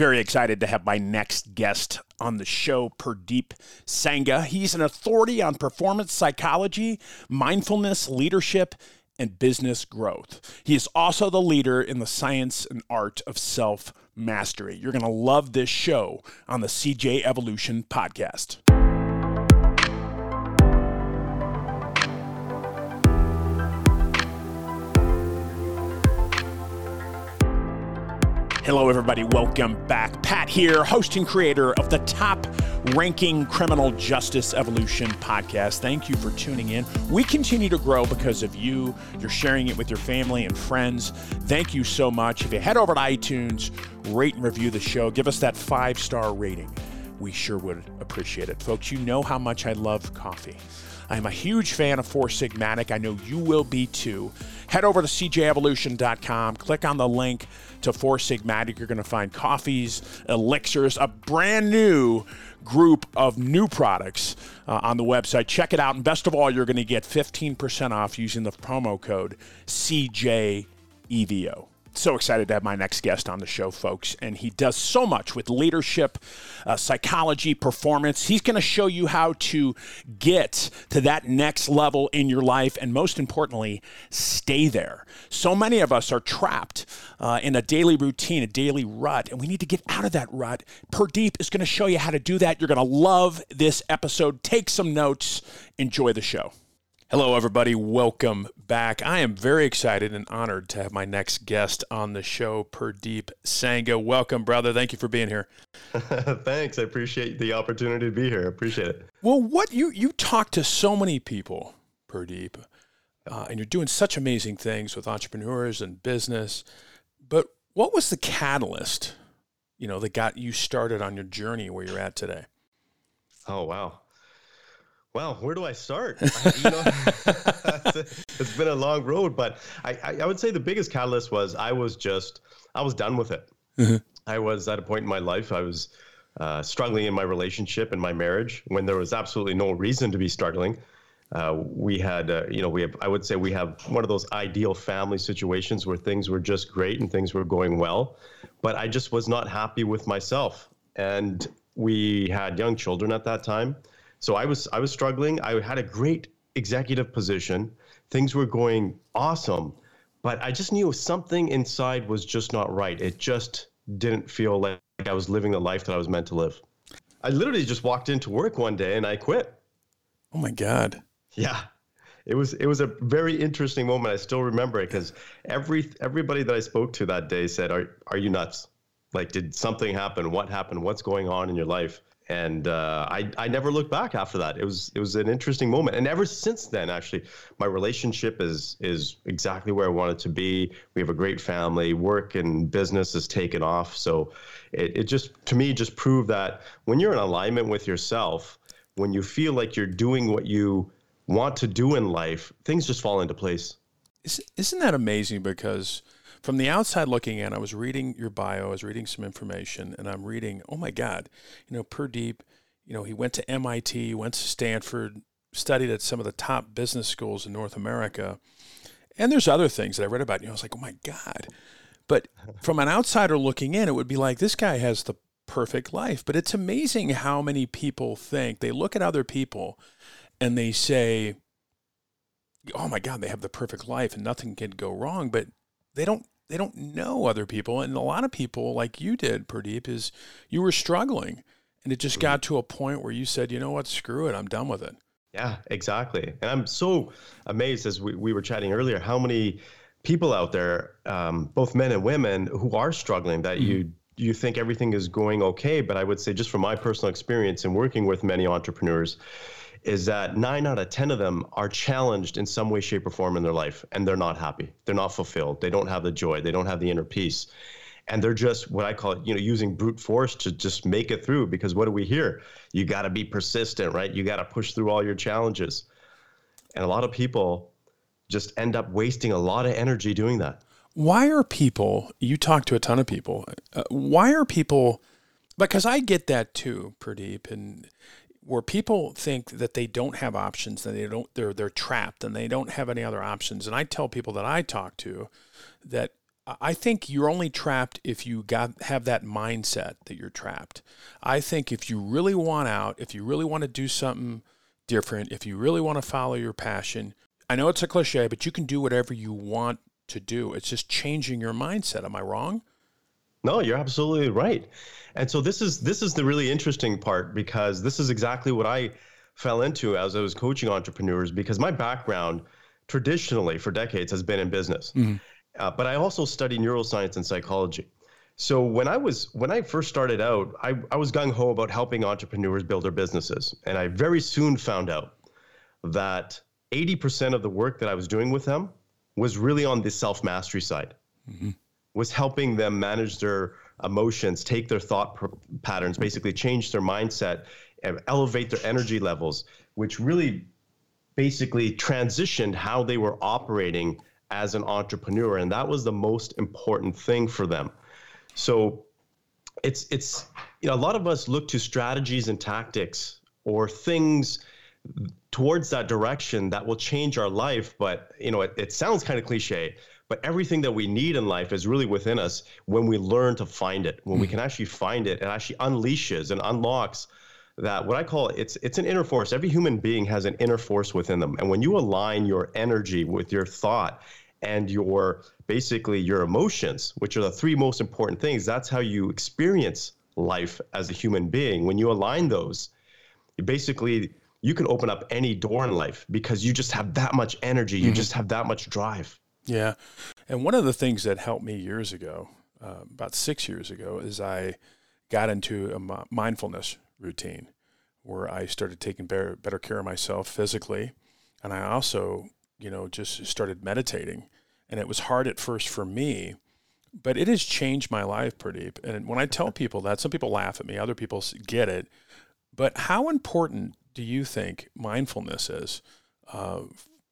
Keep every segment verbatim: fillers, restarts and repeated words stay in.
Very excited to have my next guest on the show, Pardeep Sangha. He's an authority on performance psychology, mindfulness, leadership, and business growth. He is also the leader in the science and art of self-mastery. You're going to love this show on the C J Evolution podcast. Hello, everybody. Welcome back. Pat here, host and creator of the top-ranking criminal justice evolution podcast. Thank you for tuning in. We continue to grow because of you. You're sharing it with your family and friends. Thank you so much. If you head over to iTunes, rate and review the show, give us that five-star rating. We sure would appreciate it. Folks, you know how much I love coffee. I'm a huge fan of Four Sigmatic. I know you will be too. Head over to c j evolution dot com. Click on the link to Four Sigmatic. You're going to find coffees, elixirs, a brand new group of new products uh, on the website. Check it out. And best of all, you're going to get fifteen percent off using the promo code C J E V O. So excited to have my next guest on the show, folks. And he does so much with leadership, uh, psychology, performance. He's going to show you how to get to that next level in your life. And most importantly, stay there. So many of us are trapped uh, in a daily routine, a daily rut, and we need to get out of that rut. Pardeep is going to show you how to do that. You're going to love this episode. Take some notes. Enjoy the show. Hello, everybody. Welcome back. I am very excited and honored to have my next guest on the show, Pardeep Sangha. Welcome, brother. Thank you for being here. Thanks. I appreciate the opportunity to be here. I appreciate it. Well, what you you talk to so many people, Pardeep, uh, and you're doing such amazing things with entrepreneurs and business. But what was the catalyst, you know, that got you started on your journey where you're at today? Oh, wow. Well, where do I start? I, you know, it's been a long road, but I, I, I would say the biggest catalyst was I was just, I was done with it. Mm-hmm. I was at a point in my life, I was uh, struggling in my relationship and my marriage when there was absolutely no reason to be struggling. Uh, we had, uh, you know, we have, I would say we have one of those ideal family situations where things were just great and things were going well, but I just was not happy with myself. And we had young children at that time. So I was I was struggling. I had a great executive position. Things were going awesome, but I just knew something inside was just not right. It just didn't feel like I was living the life that I was meant to live. I literally just walked into work one day and I quit. Oh my God. Yeah. It was it was a very interesting moment. I still remember it because every everybody that I spoke to that day said, "Are are you nuts? Like, did something happen? What happened? What's going on in your life?" And uh, I, I never looked back after that. It was it was an interesting moment. And ever since then, actually, my relationship is is exactly where I want it to be. We have a great family. Work and business has taken off. So it, it just, to me, just proved that when you're in alignment with yourself, when you feel like you're doing what you want to do in life, things just fall into place. Isn't that amazing? Because from the outside looking in, I was reading your bio, I was reading some information, and I'm reading, oh my God, you know, Pardeep, you know, he went to M I T, went to Stanford, studied at some of the top business schools in North America. And there's other things that I read about, you know, I was like, oh my God. But from an outsider looking in, it would be like, this guy has the perfect life. But it's amazing how many people think, they look at other people and they say, oh my God, they have the perfect life and nothing can go wrong. But they don't They don't know other people. And a lot of people, like you did, Pardeep, is you were struggling. And it just mm-hmm. got to a point where you said, you know what, screw it, I'm done with it. Yeah, exactly. And I'm so amazed, as we, we were chatting earlier, how many people out there, um, both men and women, who are struggling, that mm-hmm. you you think everything is going okay. But I would say, just from my personal experience in working with many entrepreneurs, is that nine out of ten of them are challenged in some way, shape, or form in their life, and they're not happy. They're not fulfilled. They don't have the joy. They don't have the inner peace. And they're just, what I call it, you know, using brute force to just make it through. Because what do we hear? You got to be persistent, right? You got to push through all your challenges. And a lot of people just end up wasting a lot of energy doing that. Why are people, you talk to a ton of people, uh, why are people, because I get that too, Pardeep, and where people think that they don't have options, and they don't, they're they're trapped, and they don't have any other options. And I tell people that I talk to that I think you're only trapped if you got have that mindset that you're trapped. I think if you really want out, if you really want to do something different, if you really want to follow your passion, I know it's a cliche, but you can do whatever you want to do. It's just changing your mindset. Am I wrong? No, you're absolutely right. And so this is this is the really interesting part, because this is exactly what I fell into as I was coaching entrepreneurs, because my background traditionally for decades has been in business. Mm-hmm. Uh, but I also studied neuroscience and psychology. So when I was when I first started out, I, I was gung-ho about helping entrepreneurs build their businesses. And I very soon found out that eighty percent of the work that I was doing with them was really on the self-mastery side, mm-hmm. was helping them manage their emotions, take their thought pr- patterns, basically change their mindset, and elevate their energy levels, which really basically transitioned how they were operating as an entrepreneur. And that was the most important thing for them. So it's, it's, you know, a lot of us look to strategies and tactics or things towards that direction that will change our life. But, you know, it, it sounds kind of cliche, but everything that we need in life is really within us when we learn to find it, when mm-hmm. we can actually find it. It actually unleashes and unlocks that, what I call it, it's, it's an inner force. Every human being has an inner force within them. And when you align your energy with your thought and your, basically your emotions, which are the three most important things, that's how you experience life as a human being. When you align those, you basically, you can open up any door in life because you just have that much energy. You mm-hmm. just have that much drive. Yeah. And one of the things that helped me years ago, uh, about six years ago, is I got into a mindfulness routine where I started taking better, better care of myself physically. And I also, you know, just started meditating. And it was hard at first for me, but it has changed my life, Pradeep. And when I tell people that, some people laugh at me, other people get it. But how important do you think mindfulness is uh,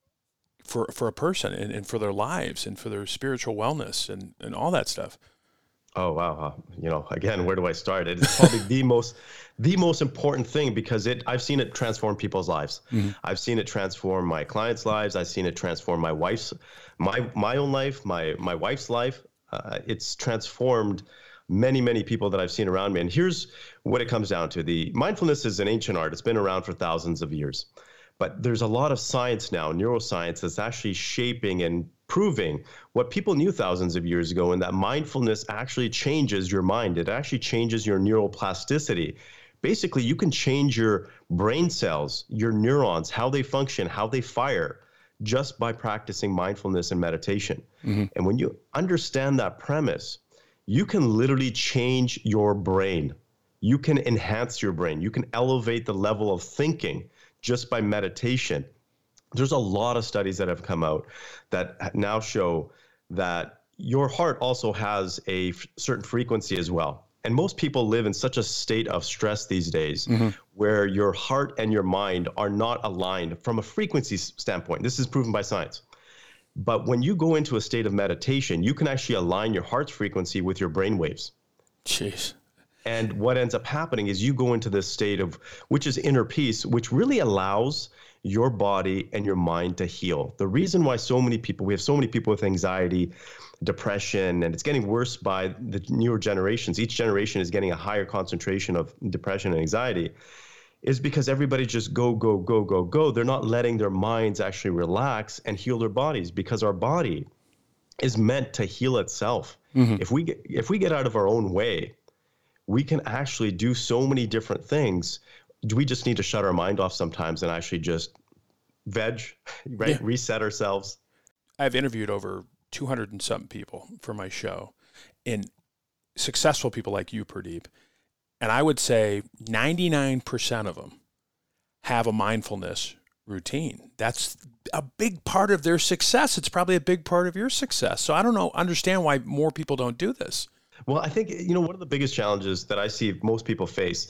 for for a person and, and for their lives and for their spiritual wellness and, and all that stuff? Oh, wow. You know, again, where do I start? It's probably the most, the most important thing, because it, I've seen it transform people's lives. Mm-hmm. I've seen it transform my clients' lives. I've seen it transform my wife's, my, my own life, my, my wife's life. Uh, it's transformed many, many people that I've seen around me. And here's what it comes down to. The mindfulness is an ancient art. It's been around for thousands of years, but there's a lot of science now, neuroscience, that's actually shaping and proving what people knew thousands of years ago, and that mindfulness actually changes your mind. It actually changes your neuroplasticity. Basically, you can change your brain cells, your neurons, how they function, how they fire, just by practicing mindfulness and meditation. Mm-hmm. And when you understand that premise, you can literally change your brain. You can enhance your brain. You can elevate the level of thinking just by meditation. There's a lot of studies that have come out that now show that your heart also has a f- certain frequency as well. And most people live in such a state of stress these days, mm-hmm. where your heart and your mind are not aligned from a frequency standpoint. This is proven by science. But when you go into a state of meditation, you can actually align your heart's frequency with your brain waves. Jeez. And what ends up happening is you go into this state of, which is inner peace, which really allows your body and your mind to heal. The reason why so many people, we have so many people with anxiety, depression, and it's getting worse by the newer generations. Each generation is getting a higher concentration of depression and anxiety, is because everybody just go, go, go, go, go. They're not letting their minds actually relax and heal their bodies, because our body is meant to heal itself. Mm-hmm. If we get, if we get out of our own way, we can actually do so many different things. We just need to shut our mind off sometimes and actually just veg, right? Yeah. Reset ourselves. I've interviewed over two hundred and something people for my show, and successful people like you, Pradeep. And I would say ninety-nine percent of them have a mindfulness routine. That's a big part of their success. It's probably a big part of your success. So I don't know, understand why more people don't do this. Well, I think, you know, one of the biggest challenges that I see most people face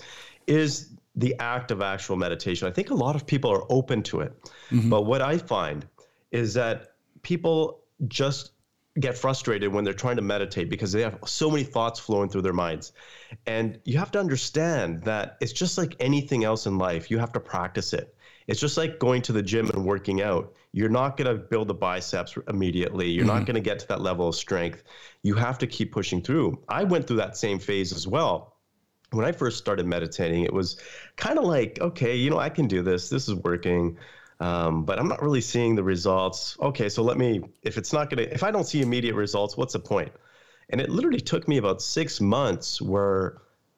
is the act of actual meditation. I think a lot of people are open to it. Mm-hmm. But what I find is that people just get frustrated when they're trying to meditate because they have so many thoughts flowing through their minds. And you have to understand that it's just like anything else in life. You have to practice it. It's just like going to the gym and working out. You're not going to build the biceps immediately. You're mm-hmm. not going to get to that level of strength. You have to keep pushing through. I went through that same phase as well. When I first started meditating, it was kind of like, okay, you know, I can do this. This is working. Um, but I'm not really seeing the results. Okay, so let me, if it's not going to, if I don't see immediate results, what's the point? And it literally took me about six months where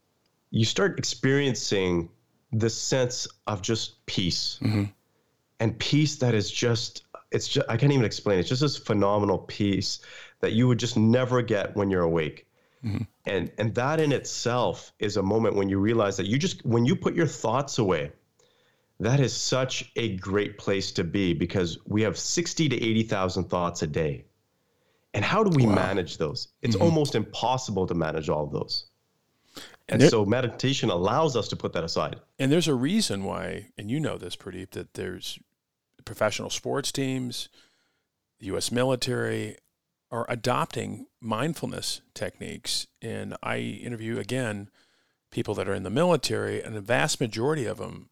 you start experiencing this sense of just peace. Mm-hmm. And peace that is just, it's just, I can't even explain it. It's just this phenomenal peace that you would just never get when you're awake. Mm-hmm. And and that in itself is a moment when you realize that you just, when you put your thoughts away, that is such a great place to be, because we have sixty to eighty thousand thoughts a day. And how do we wow. manage those? It's mm-hmm. almost impossible to manage all of those. And, and there, so meditation allows us to put that aside. And there's a reason why, and you know this, Pradeep, that there's professional sports teams, the U S military are adopting mindfulness techniques. And I interview, again, people that are in the military, and the vast majority of them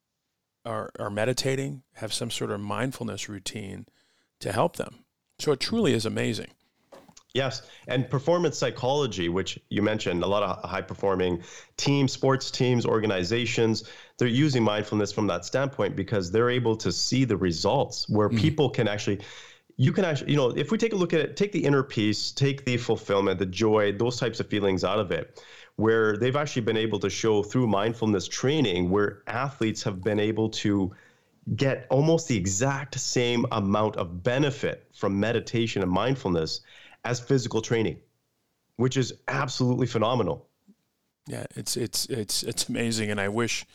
are, are meditating, have some sort of mindfulness routine to help them. So it truly is amazing. Yes. And performance psychology, which you mentioned, a lot of high-performing teams, sports teams, organizations, they're using mindfulness from that standpoint because they're able to see the results where mm. people can actually, you can actually, you know, if we take a look at it, take the inner peace, take the fulfillment, the joy, those types of feelings out of it, where they've actually been able to show through mindfulness training where athletes have been able to get almost the exact same amount of benefit from meditation and mindfulness as physical training, which is absolutely phenomenal. Yeah, it's it's it's it's amazing, and I wish,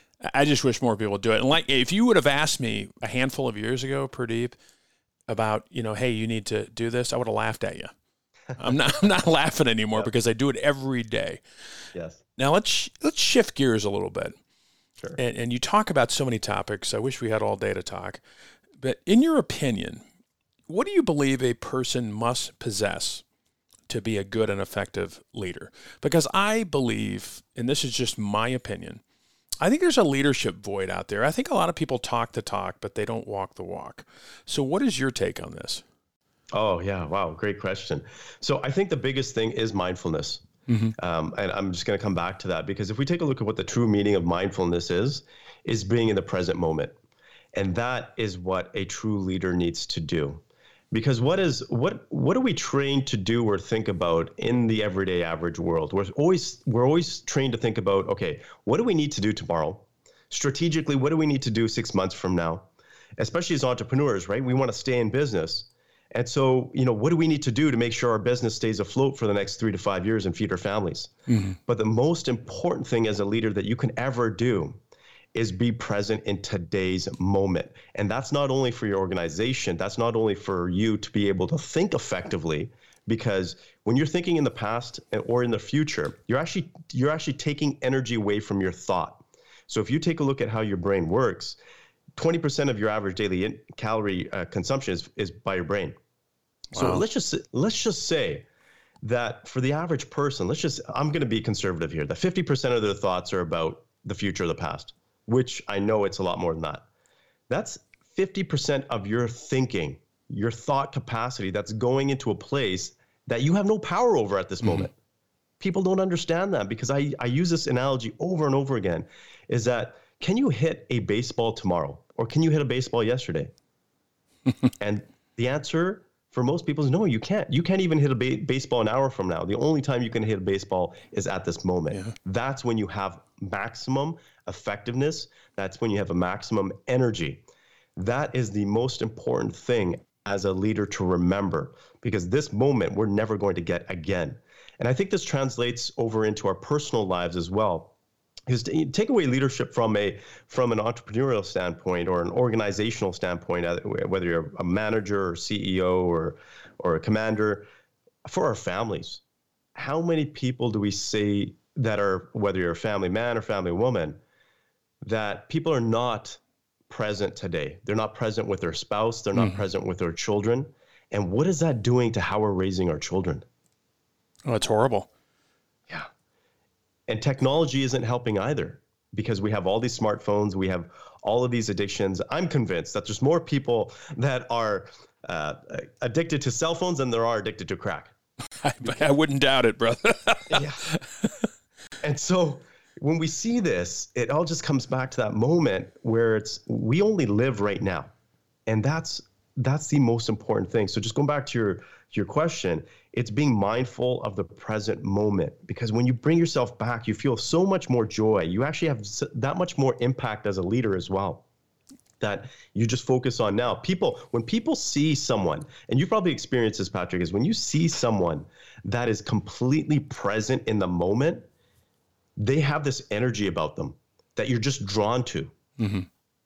I just wish more people would do it. And like, if you would have asked me a handful of years ago, Pradeep, about, you know, hey, you need to do this, I would have laughed at you. I'm not I'm not laughing anymore yep. because I do it every day. Yes. Now let's let's shift gears a little bit. Sure. And, and you talk about so many topics. I wish we had all day to talk. But in your opinion, what do you believe a person must possess to be a good and effective leader? Because I believe, and this is just my opinion, I think there's a leadership void out there. I think a lot of people talk the talk, but they don't walk the walk. So what is your take on this? Oh, yeah. Wow. Great question. So I think the biggest thing is mindfulness. Mm-hmm. Um, and I'm just going to come back to that, because if we take a look at what the true meaning of mindfulness is, is being in the present moment. And that is what a true leader needs to do. Because what is what what are we trained to do or think about in the everyday average world? We're always we're always trained to think about, okay, what do we need to do tomorrow? Strategically, what do we need to do six months from now? Especially as entrepreneurs, right? We want to stay in business. And so, you know, what do we need to do to make sure our business stays afloat for the next three to five years and feed our families? Mm-hmm. But the most important thing as a leader that you can ever do is be present in today's moment. And that's not only for your organization, that's not only for you to be able to think effectively, because when you're thinking in the past or in the future, you're actually you're actually taking energy away from your thought. So if you take a look at how your brain works, twenty percent of your average daily in- calorie uh, consumption is, is by your brain. Wow. So let's just let's just say that for the average person, let's just, I'm going to be conservative here, that fifty percent of their thoughts are about the future or the past, which I know it's a lot more than that. That's fifty percent of your thinking, your thought capacity that's going into a place that you have no power over at this mm-hmm. moment. People don't understand that, because I, I use this analogy over and over again, is that, can you hit a baseball tomorrow, or can you hit a baseball yesterday? And the answer for most people is no, you can't. You can't even hit a ba- baseball an hour from now. The only time you can hit a baseball is at this moment. Yeah. That's when you have maximum effectiveness. That's when you have a maximum energy. That is the most important thing as a leader to remember, because this moment we're never going to get again. And I think this translates over into our personal lives as well. Is to take away leadership from a from an entrepreneurial standpoint or an organizational standpoint, whether you're a manager or C E O or or a commander, for our families. How many people do we see that are, whether you're a family man or family woman, that people are not present today? They're not present with their spouse. They're not mm. present with their children. And what is that doing to how we're raising our children? Oh, it's horrible. Yeah. And technology isn't helping either. because we have all these smartphones, we have all of these addictions. I'm convinced that there's more people that are uh, addicted to cell phones than there are addicted to crack. I, I wouldn't doubt it, brother. Yeah. And so when we see this, it all just comes back to that moment where it's, we only live right now. And that's, that's the most important thing. So just going back to your, your question, it's being mindful of the present moment, because when you bring yourself back, you feel so much more joy. You actually have that much more impact as a leader as well, that you just focus on now. People, when people see someone, and you probably experienced this, Patrick, is when you see someone that is completely present in the moment, they have this energy about them that you're just drawn to. Mm-hmm.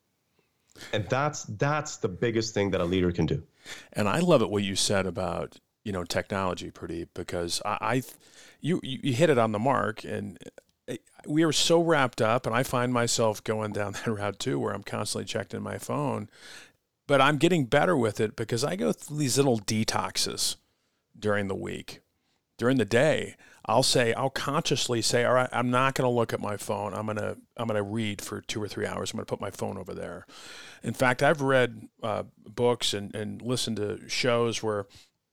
And that's that's the biggest thing that a leader can do. And I love it what you said about, you know, technology, Pradeep, because I, I you you hit it on the mark, and we are so wrapped up, and I find myself going down that route too, where I'm constantly checking my phone. But I'm getting better with it because I go through these little detoxes during the week. During the day, I'll say, I'll consciously say, all right, I'm not going to look at my phone. I'm going to, I'm going to read for two or three hours. I'm going to put my phone over there. In fact, I've read uh, books and, and listened to shows where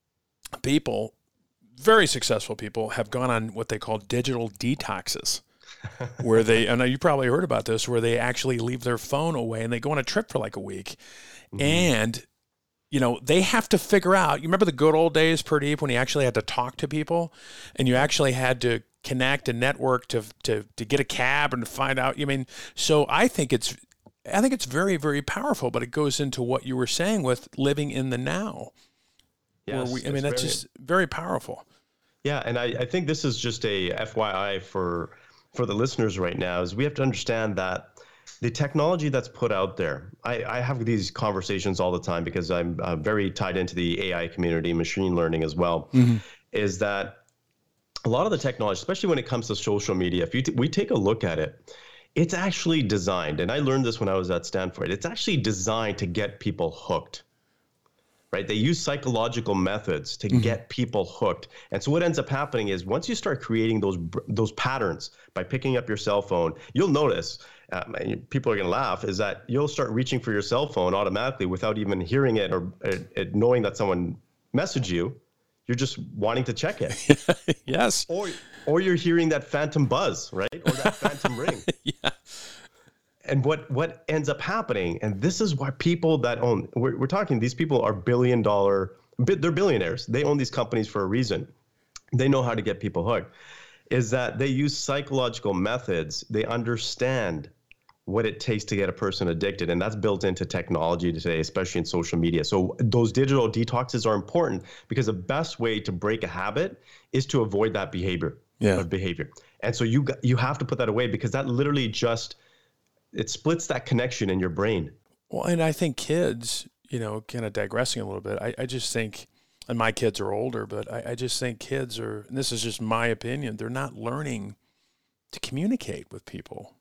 people, very successful people, have gone on what they call digital detoxes, where they, I know you probably heard about this, where they actually leave their phone away and they go on a trip for like a week. Mm-hmm. And you know, they have to figure out, you remember the good old days, Pradeep, when you actually had to talk to people and you actually had to connect and network to, to, to get a cab and to find out, I mean, so I think it's, I think it's very, very powerful, but it goes into what you were saying with living in the now. Yes, we, I mean, that's very, just very powerful. Yeah. And I, I think this is just a F Y I for, for the listeners right now, is we have to understand that the technology that's put out there, I, I have these conversations all the time because I'm uh, very tied into the A I community, machine learning as well, mm-hmm. is that a lot of the technology, especially when it comes to social media, if you t- we take a look at it, it's actually designed, and I learned this when I was at Stanford, it's actually designed to get people hooked. Right? They use psychological methods to mm-hmm. get people hooked. And so what ends up happening is once you start creating those those patterns by picking up your cell phone, you'll notice, uh, people are going to laugh, is that you'll start reaching for your cell phone automatically without even hearing it or uh, knowing that someone messaged you. You're just wanting to check it. Yes. Or, or you're hearing that phantom buzz, right? Or that phantom ring. Yeah. And what, what ends up happening, and this is why people that own, we're, we're talking, these people are billion dollar, they're billionaires. They own these companies for a reason. They know how to get people hooked, is that they use psychological methods. They understand what it takes to get a person addicted. And that's built into technology today, especially in social media. So those digital detoxes are important because the best way to break a habit is to avoid that behavior. Yeah. behavior. And so you, you have to put that away because that literally just, it splits that connection in your brain. Well, and I think kids, you know, kind of digressing a little bit, I, I just think, and my kids are older, but I, I just think kids are, and this is just my opinion, they're not learning to communicate with people.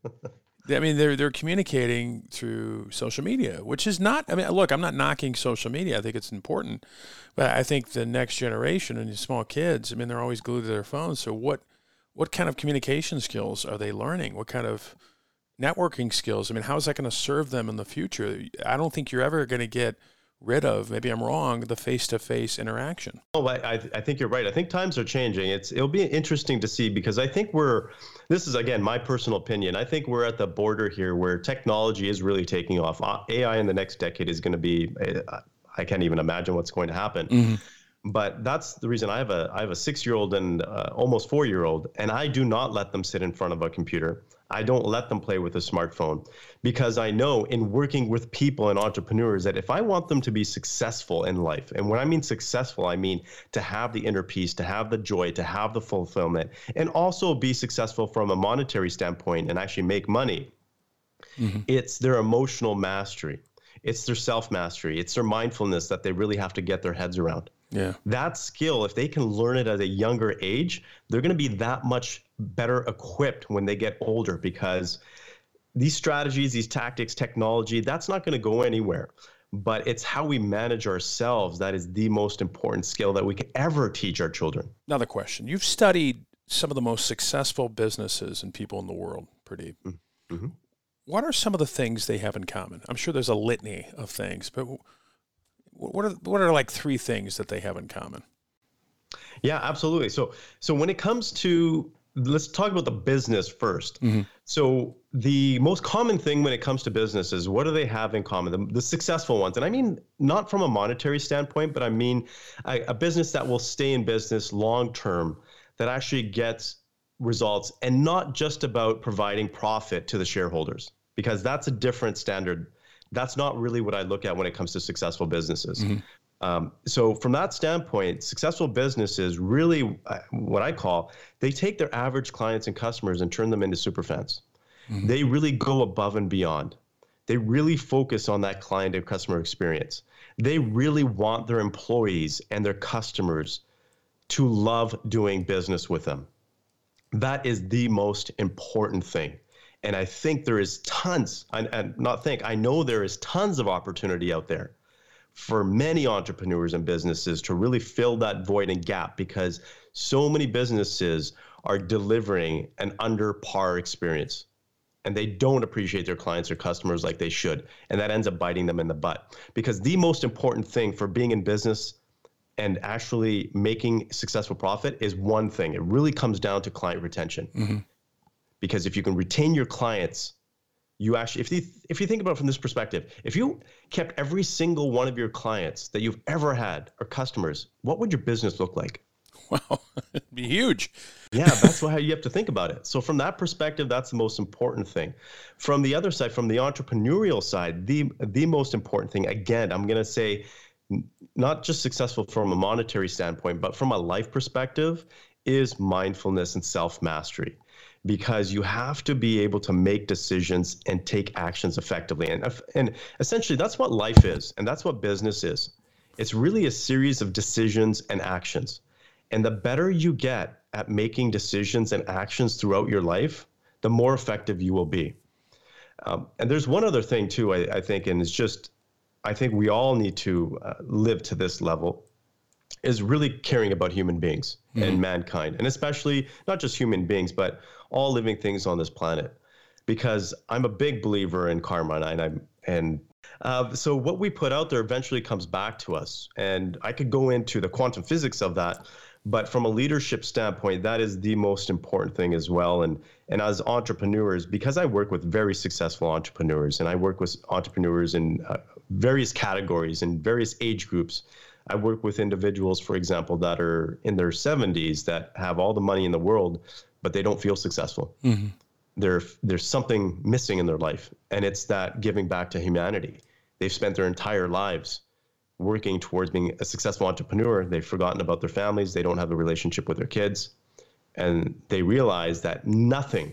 I mean, they're they're communicating through social media, which is not, I mean, look, I'm not knocking social media. I think it's important. But I think the next generation and these small kids, I mean, they're always glued to their phones. So what what kind of communication skills are they learning? What kind of networking skills? I mean, how is that going to serve them in the future? I don't think you're ever going to get rid of, maybe I'm wrong, the face-to-face interaction. Oh, I, I think you're right. I think times are changing. It's it'll be interesting to see because I think we're, this is again my personal opinion. I think we're at the border here where technology is really taking off. A I in the next decade is going to be, I can't even imagine what's going to happen. Mm-hmm. But that's the reason I have a I have a six-year-old and uh, almost four-year-old, and I do not let them sit in front of a computer. I don't let them play with a smartphone because I know in working with people and entrepreneurs that if I want them to be successful in life, and when I mean successful, I mean to have the inner peace, to have the joy, to have the fulfillment, and also be successful from a monetary standpoint and actually make money. Mm-hmm. It's their emotional mastery. It's their self-mastery. It's their mindfulness that they really have to get their heads around. Yeah. That skill, if they can learn it at a younger age, they're going to be that much better equipped when they get older because these strategies, these tactics, technology, that's not going to go anywhere. But it's how we manage ourselves that is the most important skill that we can ever teach our children. Another question. You've studied some of the most successful businesses and people in the world, Pradeep. Mm-hmm. What are some of the things they have in common? I'm sure there's a litany of things, but what are what are like three things that they have in common? Yeah, absolutely. So, so when it comes to, let's talk about the business first. Mm-hmm. So the most common thing when it comes to business is, what do they have in common? The, the successful ones. And I mean, not from a monetary standpoint, but I mean a, a business that will stay in business long-term, that actually gets results, and not just about providing profit to the shareholders, because that's a different standard. That's not really what I look at when it comes to successful businesses. Mm-hmm. Um, so from that standpoint, successful businesses really, uh, what I call, they take their average clients and customers and turn them into superfans. Mm-hmm. They really go above and beyond. They really focus on that client and customer experience. They really want their employees and their customers to love doing business with them. That is the most important thing. And I think there is tons, and, and not think, I know there is tons of opportunity out there for many entrepreneurs and businesses to really fill that void and gap, because so many businesses are delivering an under par experience and they don't appreciate their clients or customers like they should. And that ends up biting them in the butt, because the most important thing for being in business and actually making successful profit is one thing. It really comes down to client retention. Mm-hmm. Because if you can retain your clients, you actually, if you, if you think about it from this perspective, if you kept every single one of your clients that you've ever had or customers, what would your business look like? Wow, it'd be huge. Yeah, that's how you have to think about it. So from that perspective, that's the most important thing. From the other side, from the entrepreneurial side, the the most important thing, again, I'm going to say, not just successful from a monetary standpoint, but from a life perspective, is mindfulness and self-mastery. Because you have to be able to make decisions and take actions effectively. And, and essentially, that's what life is, and that's what business is. It's really a series of decisions and actions. And the better you get at making decisions and actions throughout your life, the more effective you will be. Um, and there's one other thing, too, I, I think, and it's just, I think we all need to uh, live to this level, is really caring about human beings mm-hmm. and mankind, and especially not just human beings, but all living things on this planet. Because I'm a big believer in karma, and I'm and uh, so what we put out there eventually comes back to us. And I could go into the quantum physics of that, but from a leadership standpoint, that is the most important thing as well. And and as entrepreneurs, because I work with very successful entrepreneurs, and I work with entrepreneurs in uh, various categories and various age groups. I work with individuals, for example, that are in their seventies that have all the money in the world, but they don't feel successful. Mm-hmm. There, there's something missing in their life, and it's that giving back to humanity. They've spent their entire lives working towards being a successful entrepreneur. They've forgotten about their families. They don't have a relationship with their kids. And they realize that nothing,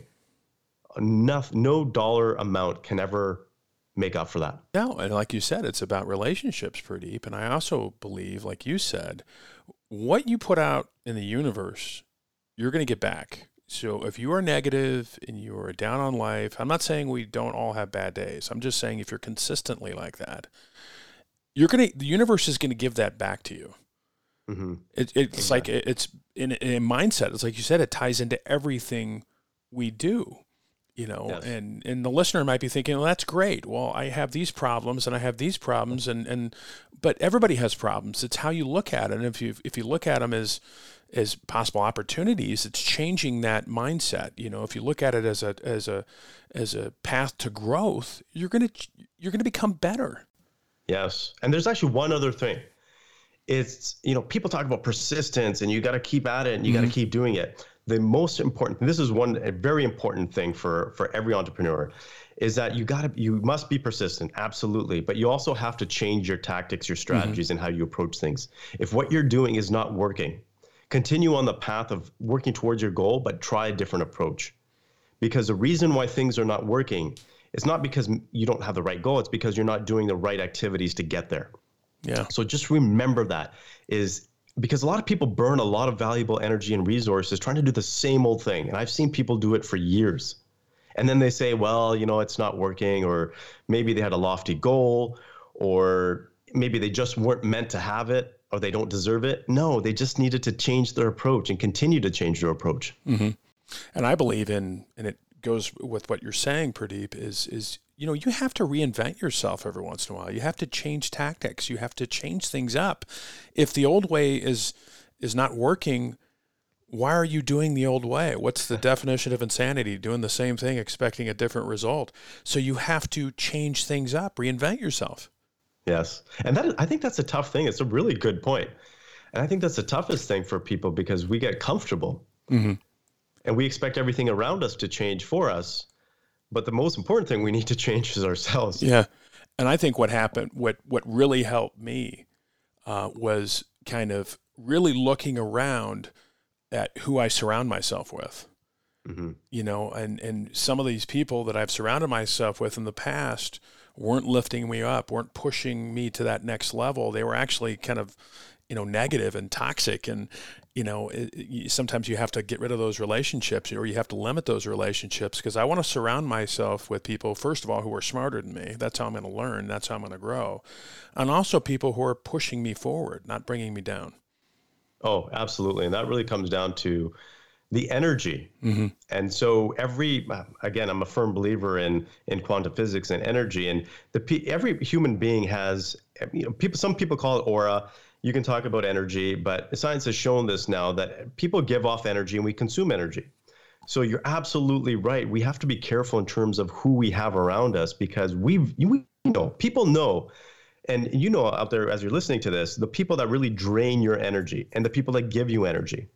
enough, no dollar amount can ever make up for that. No, and like you said, it's about relationships, Pradeep. And I also believe, like you said, what you put out in the universe, you're going to get back. So if you are negative and you are down on life, I'm not saying we don't all have bad days. I'm just saying if you're consistently like that, you're going to, the universe is going to give that back to you. Mm-hmm. It, it's exactly. like, it, it's in, in a mindset. It's like you said, it ties into everything we do. You know, yes. and, and the listener might be thinking, well, that's great. Well, I have these problems and I have these problems, and, and but everybody has problems. It's how you look at it. And if you if you look at them as as possible opportunities, it's changing that mindset. You know, if you look at it as a as a as a path to growth, you're gonna you're gonna become better. Yes, and there's actually one other thing. It's, you know, people talk about persistence, and you got to keep at it, and you mm-hmm. got to keep doing it. The most important, this is one a very important thing for, for every entrepreneur, is that you gotta you must be persistent, absolutely, but you also have to change your tactics, your strategies, mm-hmm. and how you approach things. If what you're doing is not working, continue on the path of working towards your goal, but try a different approach. Because the reason why things are not working is not because you don't have the right goal, it's because you're not doing the right activities to get there. Yeah. So just remember that, is because a lot of people burn a lot of valuable energy and resources trying to do the same old thing. And I've seen people do it for years. And then they say, well, you know, it's not working, or maybe they had a lofty goal, or maybe they just weren't meant to have it, or they don't deserve it. No, they just needed to change their approach and continue to change their approach. Mm-hmm. And I believe in, and it goes with what you're saying, Pradeep, is, is, you know, you have to reinvent yourself every once in a while. You have to change tactics. You have to change things up. If the old way is, is not working, why are you doing the old way? What's the definition of insanity? Doing the same thing, expecting a different result. So you have to change things up, reinvent yourself. Yes. And that, I think that's a tough thing. It's a really good point. And I think that's the toughest thing for people because we get comfortable mm-hmm. and we expect everything around us to change for us. But the most important thing we need to change is ourselves. Yeah. And I think what happened, what, what really helped me uh, was kind of really looking around at who I surround myself with, mm-hmm. you know, and, and some of these people that I've surrounded myself with in the past weren't lifting me up, weren't pushing me to that next level. They were actually kind of, you know, negative and toxic. And, you know, it, it, sometimes you have to get rid of those relationships or you have to limit those relationships because I want to surround myself with people, first of all, who are smarter than me. That's how I'm going to learn. That's how I'm going to grow. And also people who are pushing me forward, not bringing me down. Oh, absolutely. And that really comes down to the energy. Mm-hmm. And so every, again, I'm a firm believer in, in quantum physics and energy. And the every human being has, you know, people, some people call it aura. You can talk about energy, but science has shown this now that people give off energy and we consume energy. So you're absolutely right. We have to be careful in terms of who we have around us because we've, we know, people know. And you know out there as you're listening to this, the people that really drain your energy and the people that give you energy.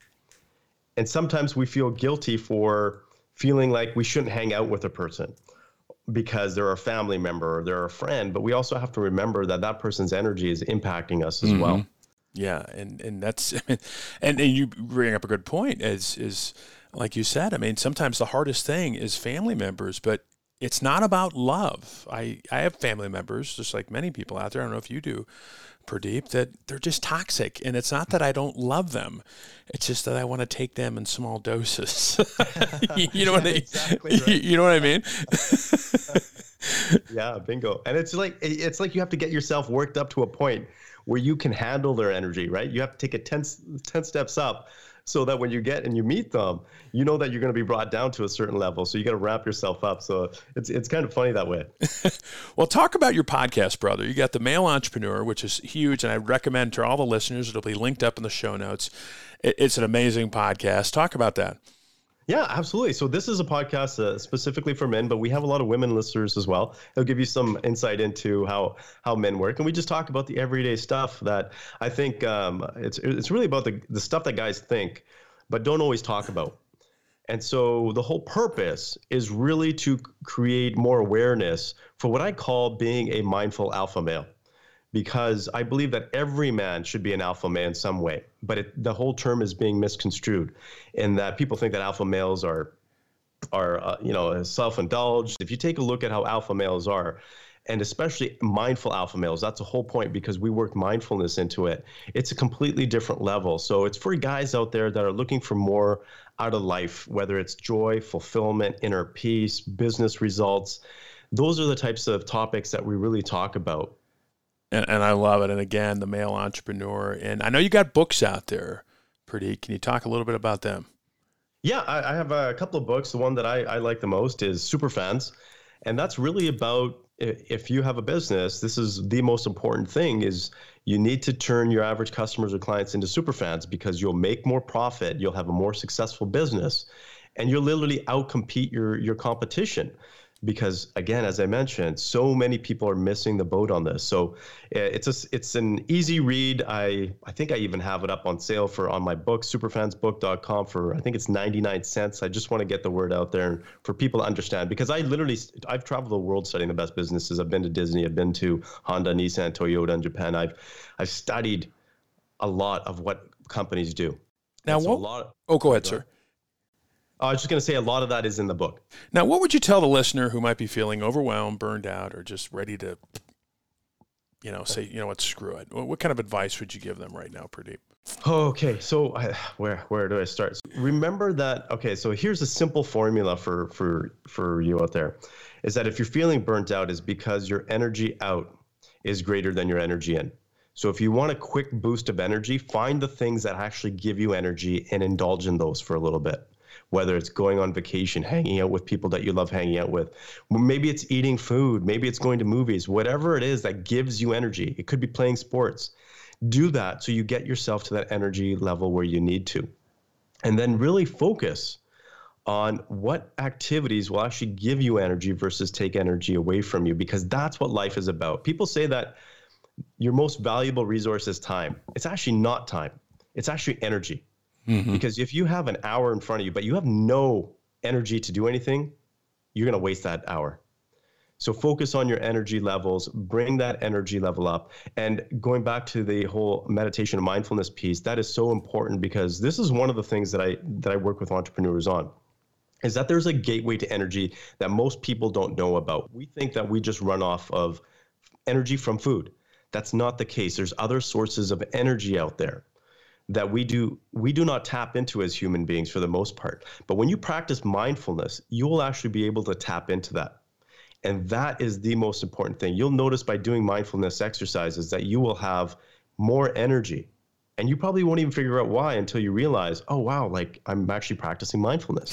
And sometimes we feel guilty for feeling like we shouldn't hang out with a person because they're a family member or they're a friend. But we also have to remember that that person's energy is impacting us as mm-hmm. well. Yeah, and and that's and, and you bring up a good point. Is is like you said. I mean, sometimes the hardest thing is family members, but it's not about love. I, I have family members, just like many people out there, I don't know if you do, Pradeep, that they're just toxic. And it's not that I don't love them. It's just that I want to take them in small doses. you know what I, exactly right. You know what I mean? Yeah, bingo. And it's like it's like you have to get yourself worked up to a point where you can handle their energy, right? You have to take it ten, ten steps up so that when you get and you meet them, you know that you're going to be brought down to a certain level. So you got to wrap yourself up. So it's it's kind of funny that way. Well, talk about your podcast, brother. You got The Male Entrepreneur, which is huge. And I recommend to all the listeners, it'll be linked up in the show notes. It's an amazing podcast. Talk about that. Yeah, absolutely. So this is a podcast uh, specifically for men, but we have a lot of women listeners as well. It'll give you some insight into how how men work, and we just talk about the everyday stuff that I think um, it's it's really about the the stuff that guys think, but don't always talk about. And so the whole purpose is really to create more awareness for what I call being a mindful alpha male. Because I believe that every man should be an alpha male in some way, but it, the whole term is being misconstrued in that people think that alpha males are, are uh, you know, self-indulged. If you take a look at how alpha males are, and especially mindful alpha males, that's the whole point because we work mindfulness into it. It's a completely different level. So it's for guys out there that are looking for more out of life, whether it's joy, fulfillment, inner peace, business results. Those are the types of topics that we really talk about. And, and I love it. And again, The Male Entrepreneur. And I know you got books out there, Pradeep. Can you talk a little bit about them? Yeah, I, I have a couple of books. The one that I, I like the most is Superfans. And that's really about if you have a business, this is the most important thing is you need to turn your average customers or clients into superfans because you'll make more profit. You'll have a more successful business and you'll literally outcompete your, your competition. Because again, as I mentioned, so many people are missing the boat on this. So it's a, it's an easy read. I, I think I even have it up on sale for on my book, superfans book dot com for, I think it's ninety-nine cents. I just want to get the word out there for people to understand because I literally, I've traveled the world studying the best businesses. I've been to Disney, I've been to Honda, Nissan, Toyota in Japan. I've, I've studied a lot of what companies do. Now, so what, a lot of, oh, go ahead, sir. I was just going to say a lot of that is in the book. Now, what would you tell the listener who might be feeling overwhelmed, burned out, or just ready to, you know, say, you know what, screw it? What kind of advice would you give them right now, Pradeep? Okay, so I, where where do I start? So remember that. Okay, so here's a simple formula for for for you out there, is that if you're feeling burnt out, is because your energy out is greater than your energy in. So if you want a quick boost of energy, find the things that actually give you energy and indulge in those for a little bit. whether it's going on vacation, hanging out with people that you love hanging out with. Maybe it's eating food. Maybe it's going to movies. Whatever it is that gives you energy. It could be playing sports. Do that so you get yourself to that energy level where you need to. And then really focus on what activities will actually give you energy versus take energy away from you, because that's what life is about. People say that your most valuable resource is time. It's actually not time. It's actually energy. Mm-hmm. Because if you have an hour in front of you, but you have no energy to do anything, you're going to waste that hour. So focus on your energy levels, bring that energy level up. And going back to the whole meditation and mindfulness piece, that is so important, because this is one of the things that I that I work with entrepreneurs on, is that there's a gateway to energy that most people don't know about. We think that we just run off of energy from food. That's not the case. There's other sources of energy out there that we do we do not tap into as human beings for the most part. But when you practice mindfulness, you will actually be able to tap into that. And that is the most important thing. You'll notice by doing mindfulness exercises that you will have more energy. And you probably won't even figure out why until you realize, oh, wow, like I'm actually practicing mindfulness.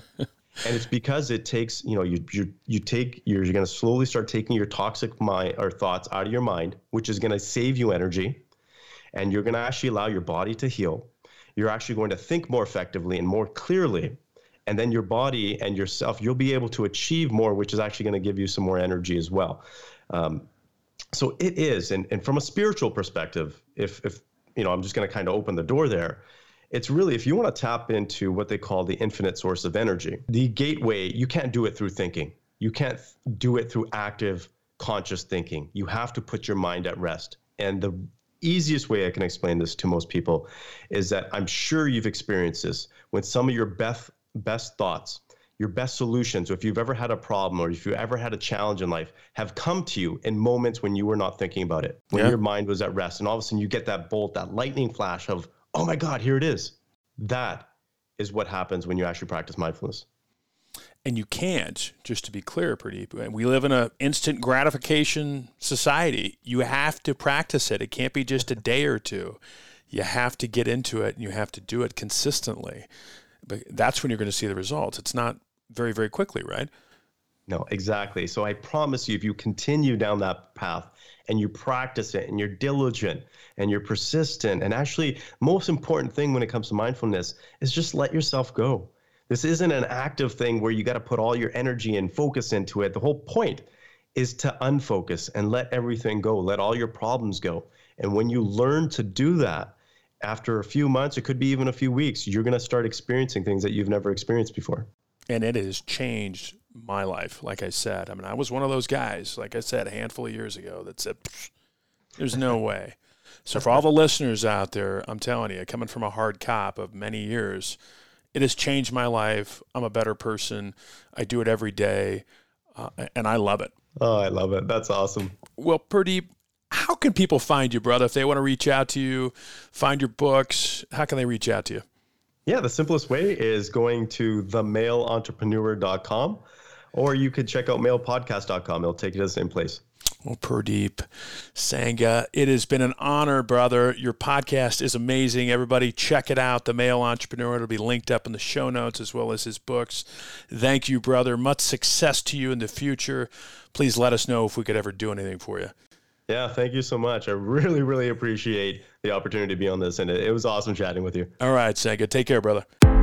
And it's because it takes, you know, you you you take, you're, you're going to slowly start taking your toxic mind or thoughts out of your mind, which is going to save you energy. And you're going to actually allow your body to heal. You're actually going to think more effectively and more clearly. And then your body and yourself, you'll be able to achieve more, which is actually going to give you some more energy as well. Um, so it is, and, and from a spiritual perspective, if, if you know, I'm just going to kind of open the door there. It's really, if you want to tap into what they call the infinite source of energy, the gateway, you can't do it through thinking. You can't do it through active, conscious thinking. You have to put your mind at rest. And the easiest way I can explain this to most people is that I'm sure you've experienced this when some of your best best thoughts, your best solutions, or if you've ever had a problem or if you ever had a challenge in life, have come to you in moments when you were not thinking about it, when yeah. your mind was at rest, and all of a sudden you get that bolt, that lightning flash of, oh my God, here it is. That is what happens when you actually practice mindfulness. And you can't, just to be clear, Pradeep, we live in an instant gratification society. You have to practice it. It can't be just a day or two. You have to get into it, and you have to do it consistently. But that's when you're going to see the results. It's not very, very quickly, right? No, exactly. So I promise you, if you continue down that path and you practice it and you're diligent and you're persistent, and actually most important thing when it comes to mindfulness is just let yourself go. This isn't an active thing where you got to put all your energy and focus into it. The whole point is to unfocus and let everything go, let all your problems go. And when you learn to do that, after a few months, it could be even a few weeks, you're going to start experiencing things that you've never experienced before. And it has changed my life, like I said. I mean, I was one of those guys, like I said, a handful of years ago that said, there's no way. So for all the listeners out there, I'm telling you, coming from a hard cop of many years, it has changed my life. I'm a better person. I do it every day, uh, and I love it. Oh, I love it. That's awesome. Well, Pradeep, how can people find you, brother? If they want to reach out to you, find your books, how can they reach out to you? Yeah, the simplest way is going to the male entrepreneur dot com, or you could check out male podcast dot com. It'll take you to the same place. Well, Pradeep Sangha, it has been an honor, brother. Your podcast is amazing. Everybody check it out, The Male Entrepreneur. It'll be linked up in the show notes as well as his books. Thank you, brother. Much success to you in the future. Please let us know if we could ever do anything for you. Yeah, thank you so much. I really, really appreciate the opportunity to be on this, and it, it was awesome chatting with you. All right, Sangha. Take care, brother.